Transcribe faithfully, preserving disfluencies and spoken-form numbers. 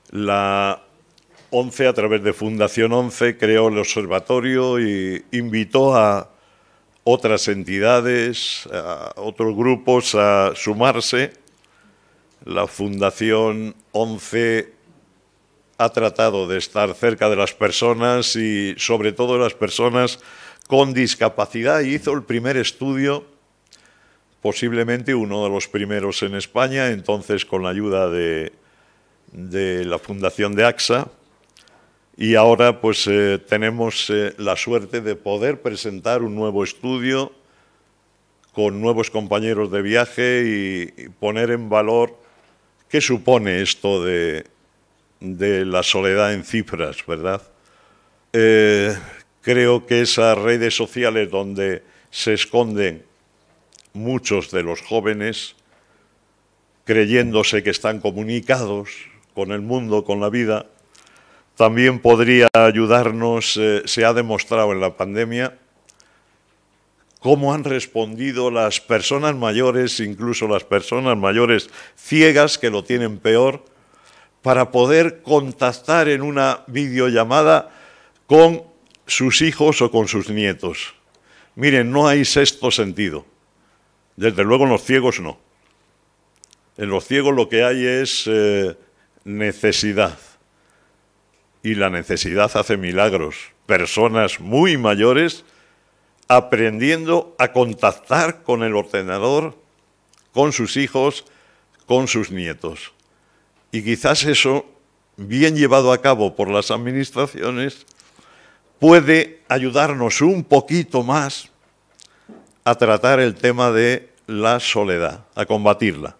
La ONCE, a través de Fundación ONCE, creó el observatorio y invitó a otras entidades, a otros grupos a sumarse. La Fundación ONCE ha tratado de estar cerca de las personas y sobre todo de las personas con discapacidad, y hizo el primer estudio, posiblemente uno de los primeros en España, entonces con la ayuda de, de la Fundación de AXA, y ahora pues eh, tenemos eh, la suerte de poder presentar un nuevo estudio con nuevos compañeros de viaje y, y poner en valor qué supone esto de, de la soledad en cifras, ¿verdad? Eh, creo que esas redes sociales donde se esconden muchos de los jóvenes creyéndose que están comunicados con el mundo, con la vida, también podría ayudarnos. Eh, se ha demostrado en la pandemia cómo han respondido las personas mayores, incluso las personas mayores ciegas, que lo tienen peor, para poder contactar en una videollamada con sus hijos o con sus nietos. Miren, no hay sexto sentido. Desde luego en los ciegos no. En los ciegos lo que hay es eh, necesidad. Y la necesidad hace milagros. Personas muy mayores aprendiendo a contactar con el ordenador, con sus hijos, con sus nietos. Y quizás eso, bien llevado a cabo por las administraciones, puede ayudarnos un poquito más a tratar el tema de la soledad, a combatirla.